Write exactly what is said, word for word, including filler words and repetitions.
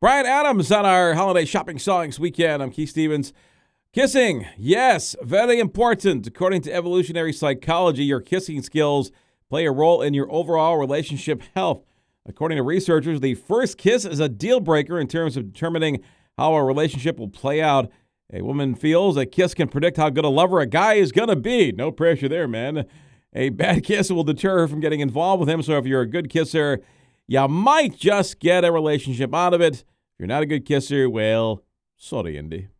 Brian Adams on our holiday shopping songs weekend. I'm Keith Stevens. Kissing, yes, very important. According to evolutionary psychology, your kissing skills play a role in your overall relationship health. According to researchers, the first kiss is a deal breaker in terms of determining how a relationship will play out. A woman feels a kiss can predict how good a lover a guy is going to be. No pressure there, man. A bad kiss will deter her from getting involved with him. So if you're a good kisser, you might just get a relationship out of it. If you're not a good kisser, well, sorry, Indy.